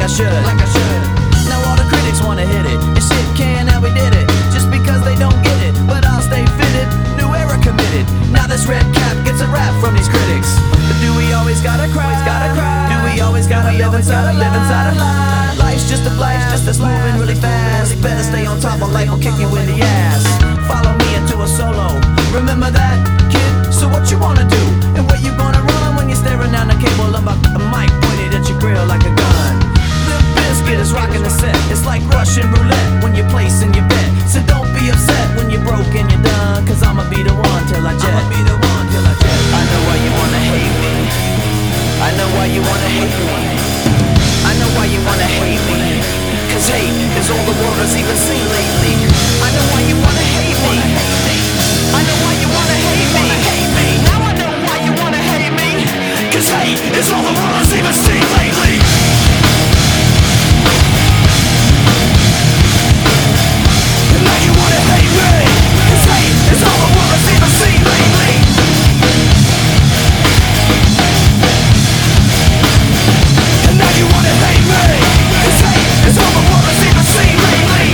I should. Now all the critics wanna hit it, and shit can, and we did it, just because they don't get it. But I'll stay fitted, new era committed. Now this red cap gets a rap from these critics. But do we always gotta cry? Do we always gotta live inside a lie? Life's just a blast, just that's moving really fast. Better stay on top of life or kick you in the ass. Follow me into a solo, remember that, kid? So what you wanna do, and where you gonna run when you're staring down the cable of a mic pointed at your grill like a gun? Limp Bizkit is rocking the set, it's like Russian roulette when you're placing your bet. So don't be upset when you're broke and you're done, cause I'ma be the one till I jet. I know why you wanna hate me, I know why you wanna hate me, I know why you wanna hate me, cause hate is all the world has even seen lately. I know why you wanna hate me, I know why you wanna hate me, now I know why you wanna hate me, cause hate is all the world has even seen lately. And now you wanna hate me, cause hate is all the world has even seen lately. And now you wanna hate me, cause hate is all the world has even seen lately.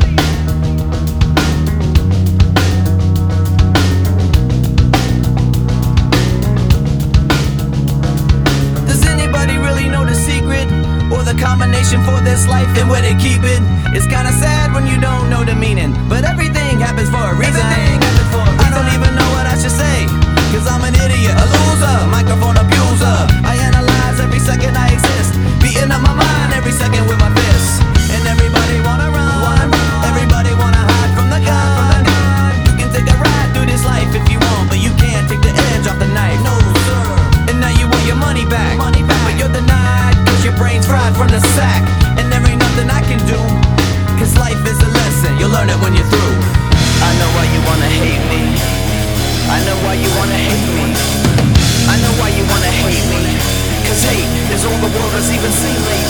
Does anybody really know the secret, or the combination for this life and where they keep it? It's kinda sad when you don't know the meaning, but everything happens for a reason. I don't even know what I should say, cause I'm an idiot, a loser, microphone abuser. I analyze every second I exist, beating up my mind every second with my fists. And everybody wanna run, everybody wanna hide from the gun. You can take a ride through this life if you want, but you can't take the edge off the knife. No sir. And now you want your money back, but you're denied, cause your brain's fried from the sack. And there ain't nothing I can do, cause life is a lesson, you'll learn it when you're through. I know why you wanna hate me, I know why you wanna hate me, I know why you wanna hate me, cause hate is all the world has even seen lately.